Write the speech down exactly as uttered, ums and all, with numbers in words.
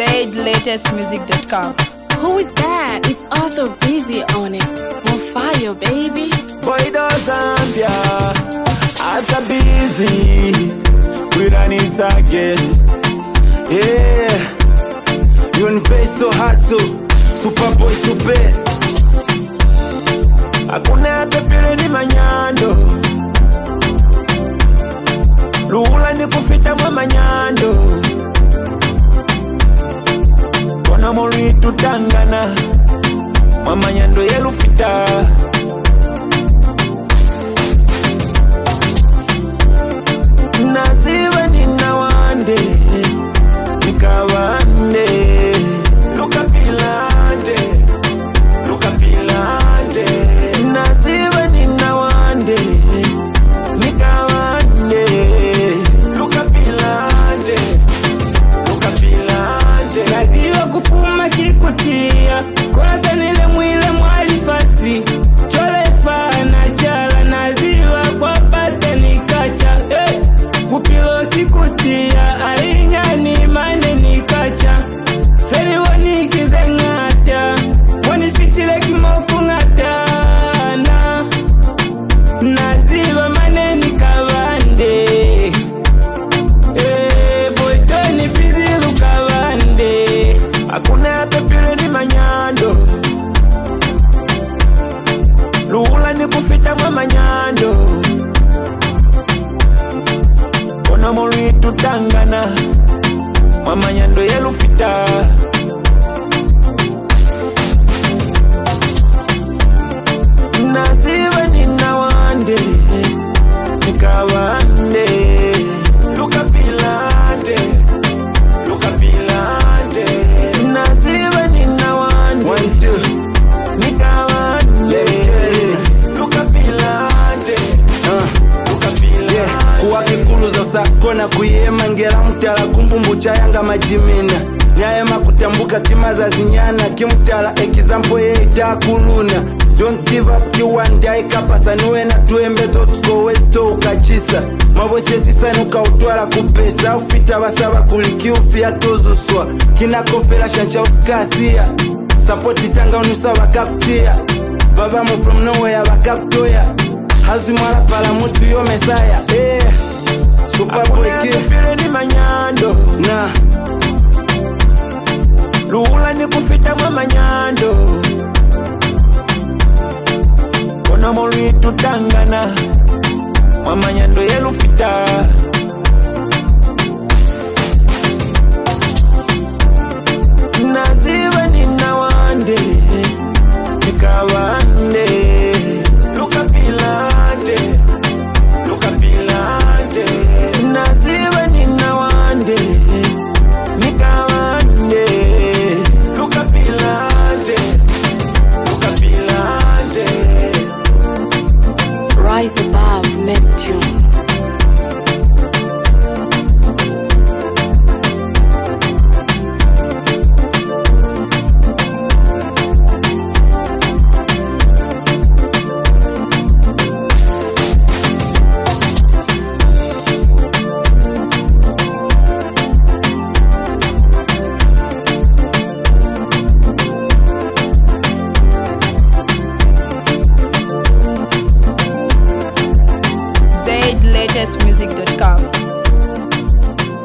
z latest music dot com. Who is that? It's Arthur Busy on it. On fire, baby. Boy, does Zambia. Arthur Busy. We run it again. Yeah. You invest so hustle. Superboy super. Hakuna pepele ni manyando. Lula ni kufita mwa manyando. Kona mori tutangana. Mwa manyando yelu fita. Naziwa nina wande. Nika wande. Luka pilande. Luka pilande. Naziwa nina wande. Nika wande. Luka pilande. Luka pilande. Naziwa kufuma kikutia. Kwa sanile mwile mwalifasi. Cholefa na chala. Naziwa kwa pate nikacha. Hey. Kupilo kikutia. Ainya ni mane nikacha. Seri wani kizengata. Wani fitile kimoku ngata. Na Naziwa mane nikavande. Eh, boitoni fizilu kavande. Hakuna pepele ni manyando. Lula ni kufita mwa manyando. Kona mori tutangana. Mwa manyando yelu fita. Naziwa nina wande. Nika wande. Luka pilande. Luka pilande. Naziwa nina wande. One, two. Nika wande. Luka pilande. Luka pilande. Kuwa kikulu za sakona kuyema ngera mutala kumbumbu chayanga majimina. Nyayema kutambuka kimaza zinyana kimutala example ye itakuluna. Don't give up kiwanda ikapasa nuwe na tuembe totuko westo ukachisa. Mabose sisa nuka utwala kupesa. Ufita basaba kuliki ufia tozuswa. Kina kofela shancha uskasia. Support itanga unusa wakakutia. Baba mu from nowhere wakakutoya. Hazi mwala pala mutu yo mesaya. Eh, Superboy Hakuna kid. pepele ni manyando. Na Lula ni kufita mwa manyando. Kona mori tutangana. Mwa manyando yelu fita.